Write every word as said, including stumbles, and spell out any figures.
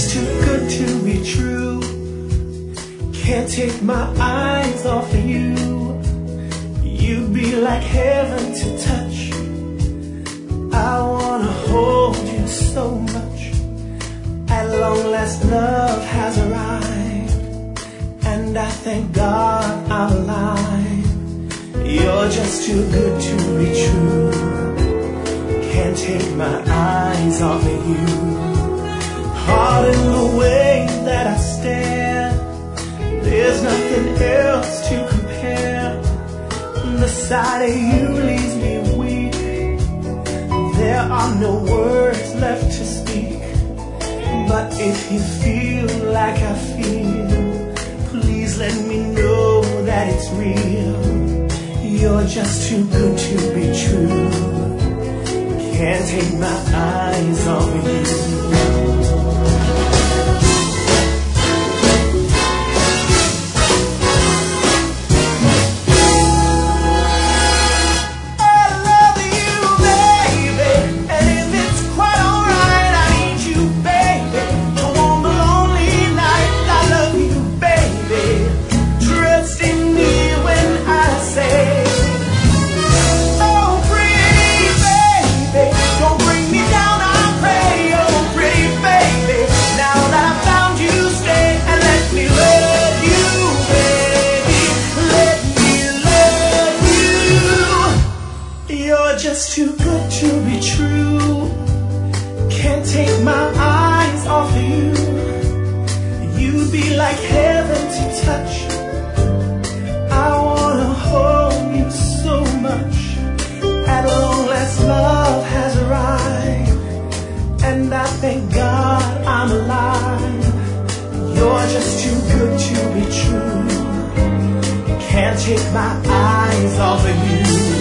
just too good to be true. Can't take my eyes off of you. You'd be like heaven to touch. I wanna hold you so much. At long last love has arrived, and I thank God I'm alive. You're just too good to be true. Can't take my eyes off of you. Pardon the way that I stare, there's nothing else to compare. The sight of you leaves me weak. There are no words left to speak. But if you feel like I feel, please let me know that it's real. You're just too good to be true. Can't take my eyes off of you. Just too good to be true. Can't take my eyes off of you. You'd be like heaven to touch. I wanna hold you so much. At long last love has arrived, and I thank God I'm alive. You're just too good to be true. Can't take my eyes off of you.